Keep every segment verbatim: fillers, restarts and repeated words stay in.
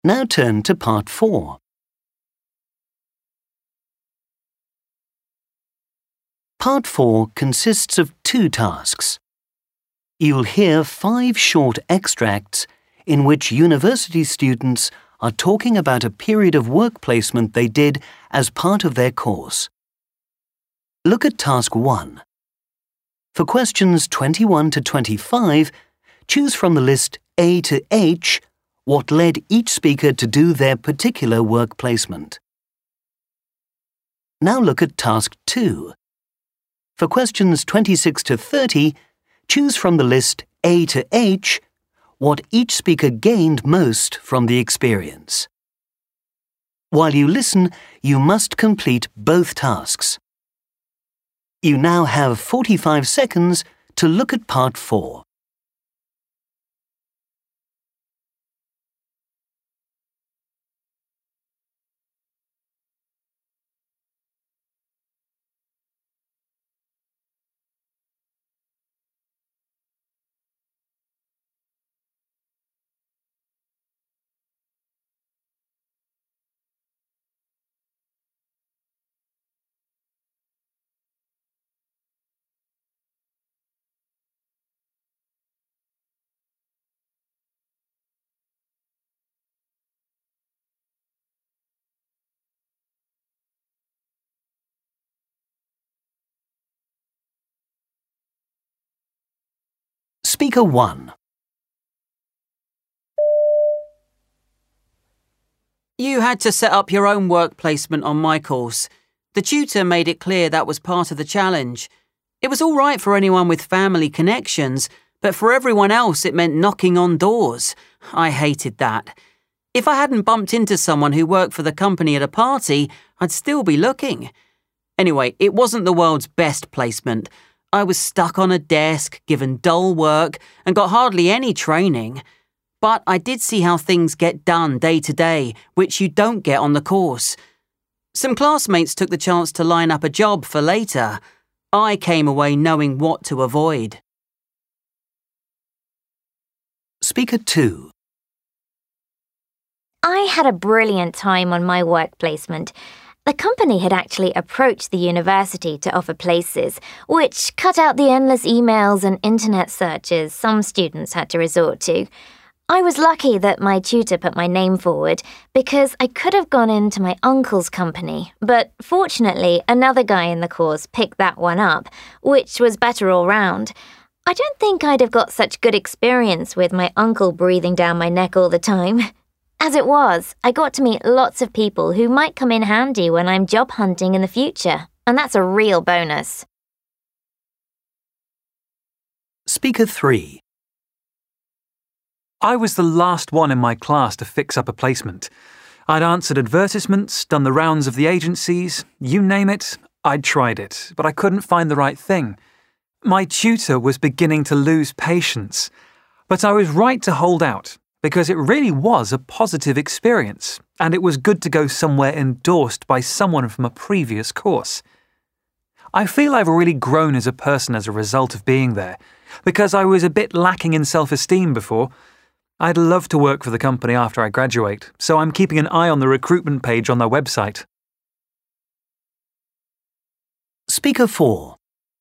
Now turn to part four. Part four consists of two tasks. You'll hear five short extracts in which university students are talking about a period of work placement they did as part of their course. Look at task one. For questions twenty-one to twenty-five, choose from the list A to H what led each speaker to do their particular work placement. Now look at task two. For questions twenty-six to thirty, choose from the list A to H what each speaker gained most from the experience. While you listen, you must complete both tasks. You now have forty-five seconds to look at part four. Speaker one. You had to set up your own work placement on my course. The tutor made it clear that was part of the challenge. It was all right for anyone with family connections, but for everyone else it meant knocking on doors. I hated that. If I hadn't bumped into someone who worked for the company at a party, I'd still be looking. Anyway, it wasn't the world's best placement. I was stuck on a desk, given dull work, and got hardly any training. But I did see how things get done day to day, which you don't get on the course. Some classmates took the chance to line up a job for later. I came away knowing what to avoid. Speaker two. I had a brilliant time on my work placement. The company had actually approached the university to offer places, which cut out the endless emails and internet searches some students had to resort to. I was lucky that my tutor put my name forward because I could have gone into my uncle's company, but fortunately another guy in the course picked that one up, which was better all round. I don't think I'd have got such good experience with my uncle breathing down my neck all the time. As it was, I got to meet lots of people who might come in handy when I'm job hunting in the future, and that's a real bonus. Speaker three. I was the last one in my class to fix up a placement. I'd answered advertisements, done the rounds of the agencies, you name it, I'd tried it, but I couldn't find the right thing. My tutor was beginning to lose patience, but I was right to hold out, because it really was a positive experience, and it was good to go somewhere endorsed by someone from a previous course. I feel I've really grown as a person as a result of being there, because I was a bit lacking in self-esteem before. I'd love to work for the company after I graduate, so I'm keeping an eye on the recruitment page on their website. Speaker four.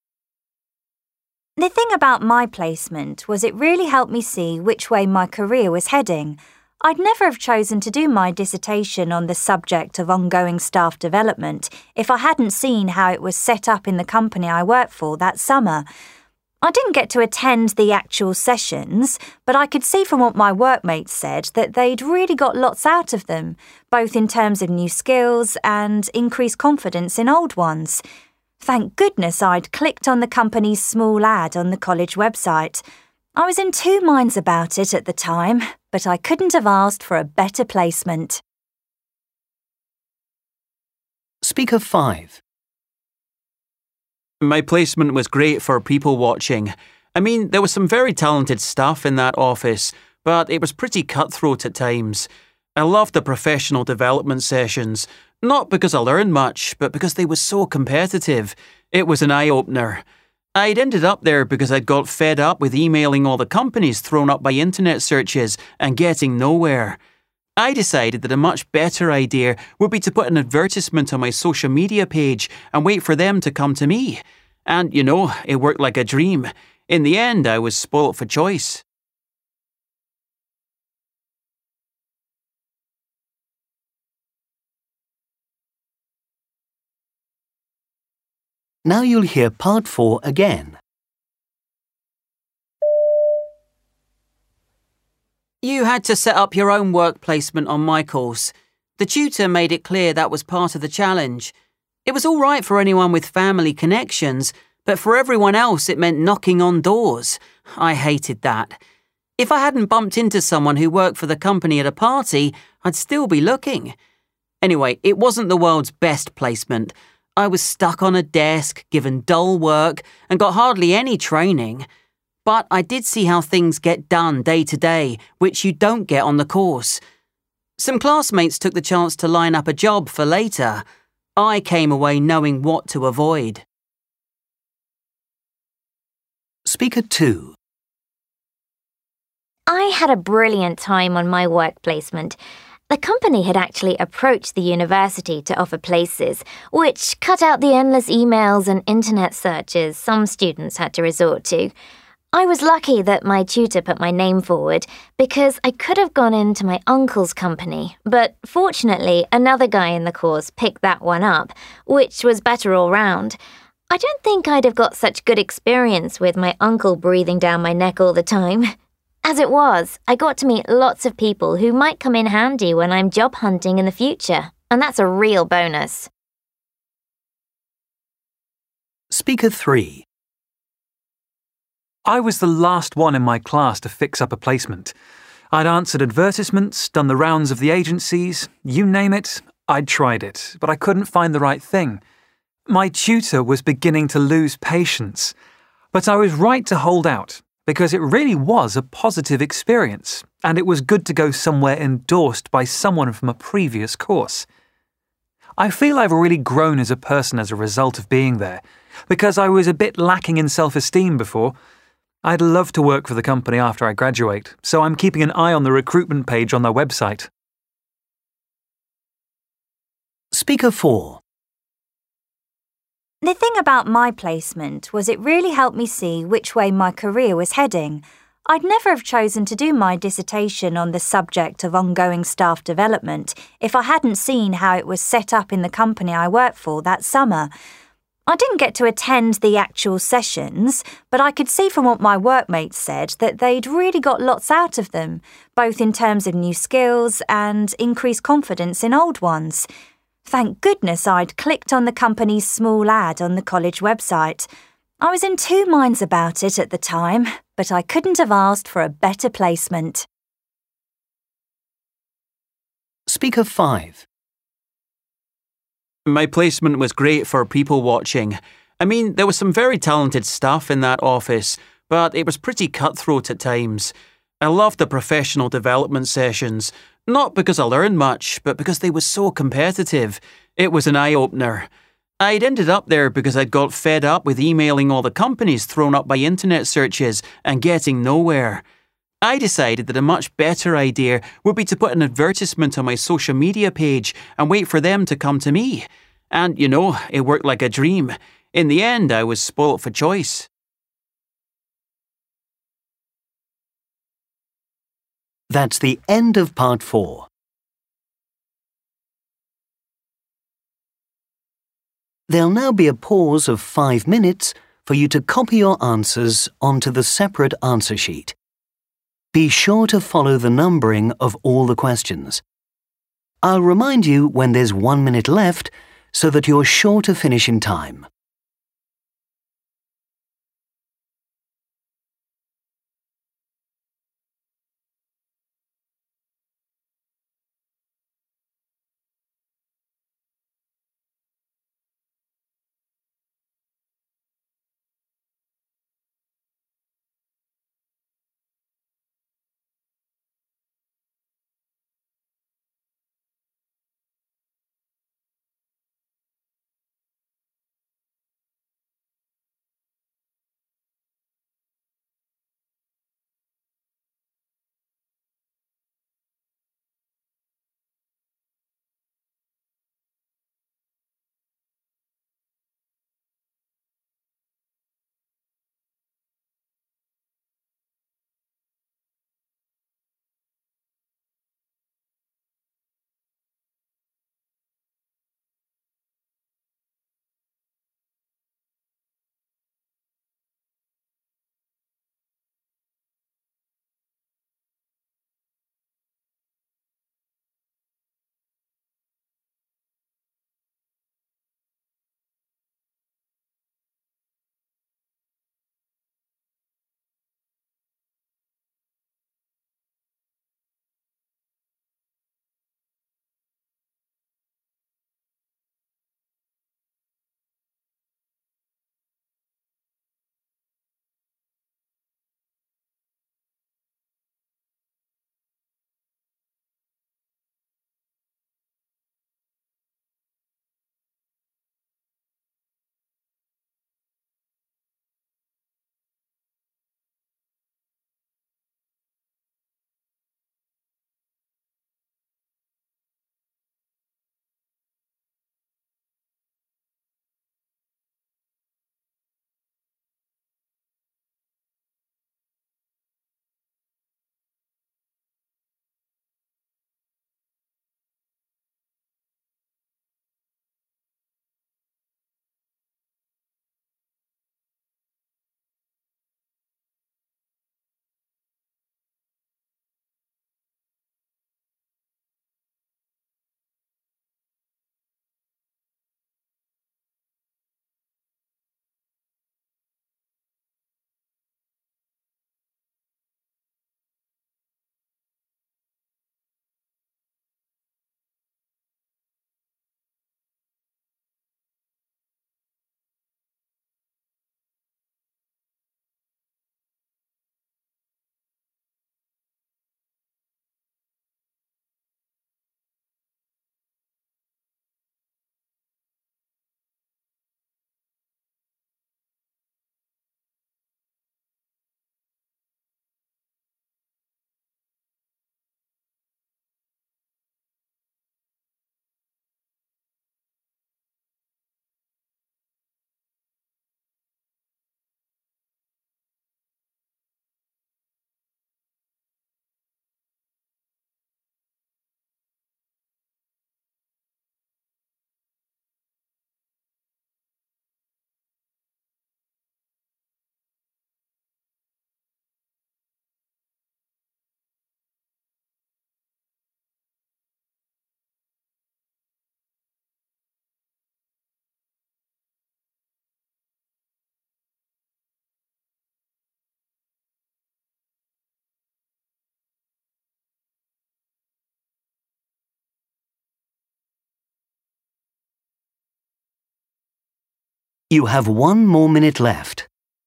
The thing about my placement was it really helped me see which way my career was heading. I'd never have chosen to do my dissertation on the subject of ongoing staff development if I hadn't seen how it was set up in the company I worked for that summer. I didn't get to attend the actual sessions, but I could see from what my workmates said that they'd really got lots out of them, both in terms of new skills and increased confidence in old ones. Thank goodness I'd clicked on the company's small ad on the college website. I was in two minds about it at the time, but I couldn't have asked for a better placement. Speaker five. My placement was great for people watching. I mean, there was some very talented staff in that office, but it was pretty cutthroat at times. I loved the professional development sessions, not because I learned much, but because they were so competitive. It was an eye-opener. I'd ended up there because I'd got fed up with emailing all the companies thrown up by internet searches and getting nowhere. I decided that a much better idea would be to put an advertisement on my social media page and wait for them to come to me. And, you know, it worked like a dream. In the end, I was spoilt for choice. Now you'll hear part four again. You had to set up your own work placement on my course. The tutor made it clear that was part of the challenge. It was all right for anyone with family connections, but for everyone else it meant knocking on doors. I hated that. If I hadn't bumped into someone who worked for the company at a party, I'd still be looking. Anyway, it wasn't the world's best placement. I was stuck on a desk, given dull work, and got hardly any training. But I did see how things get done day to day, which you don't get on the course. Some classmates took the chance to line up a job for later. I came away knowing what to avoid. Speaker two. I had a brilliant time on my work placement. The company had actually approached the university to offer places, which cut out the endless emails and internet searches some students had to resort to. I was lucky that my tutor put my name forward because I could have gone into my uncle's company, but fortunately another guy in the course picked that one up, which was better all round. I don't think I'd have got such good experience with my uncle breathing down my neck all the time. As it was, I got to meet lots of people who might come in handy when I'm job hunting in the future, and that's a real bonus. Speaker three. I was the last one in my class to fix up a placement. I'd answered advertisements, done the rounds of the agencies, you name it, I'd tried it, but I couldn't find the right thing. My tutor was beginning to lose patience, but I was right to hold out because it really was a positive experience, and it was good to go somewhere endorsed by someone from a previous course. I feel I've really grown as a person as a result of being there, because I was a bit lacking in self-esteem before. I'd love to work for the company after I graduate, so I'm keeping an eye on the recruitment page on their website. Speaker four. The thing about my placement was it really helped me see which way my career was heading. I'd never have chosen to do my dissertation on the subject of ongoing staff development if I hadn't seen how it was set up in the company I worked for that summer. I didn't get to attend the actual sessions, but I could see from what my workmates said that they'd really got lots out of them, both in terms of new skills and increased confidence in old ones. Thank goodness I'd clicked on the company's small ad on the college website. I was in two minds about it at the time, but I couldn't have asked for a better placement. Speaker five. My placement was great for people watching. I mean, there was some very talented staff in that office, but it was pretty cutthroat at times. I loved the professional development sessions, not because I learned much, but because they were so competitive. It was an eye-opener. I'd ended up there because I'd got fed up with emailing all the companies thrown up by internet searches and getting nowhere. I decided that a much better idea would be to put an advertisement on my social media page and wait for them to come to me. And, you know, it worked like a dream. In the end, I was spoilt for choice. That's the end of part four. There'll now be a pause of five minutes for you to copy your answers onto the separate answer sheet. Be sure to follow the numbering of all the questions. I'll remind you when there's one minute left so that you're sure to finish in time. You have one more minute left.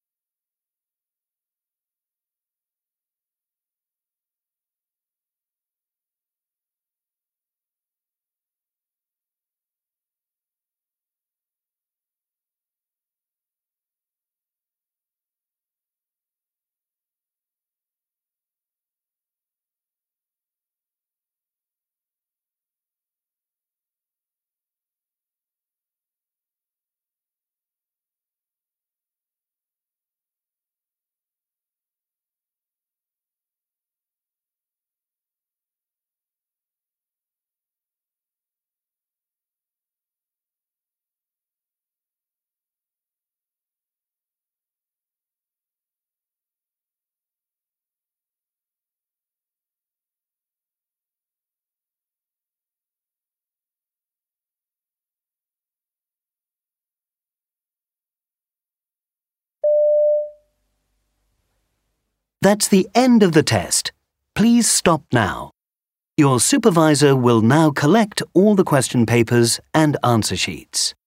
That's the end of the test. Please stop now. Your supervisor will now collect all the question papers and answer sheets.